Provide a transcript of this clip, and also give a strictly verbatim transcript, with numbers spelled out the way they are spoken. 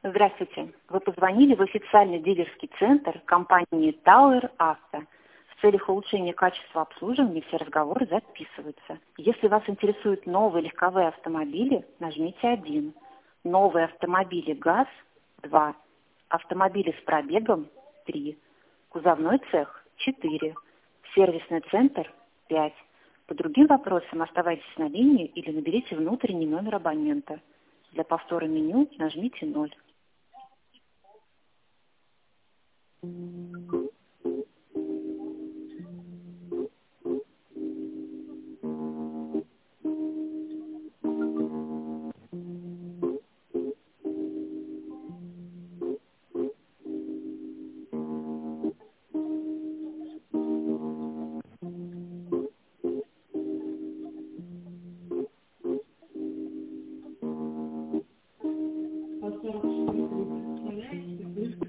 Здравствуйте. Вы позвонили в официальный дилерский центр компании Tower Auto. В целях улучшения качества обслуживания все разговоры записываются. Если вас интересуют новые легковые автомобили, нажмите один. Новые автомобили ГАЗ – два. Автомобили с пробегом – три. Кузовной цех – четыре. Сервисный центр – пять. По другим вопросам оставайтесь на линии или наберите внутренний номер абонента. Для повтора меню нажмите ноль.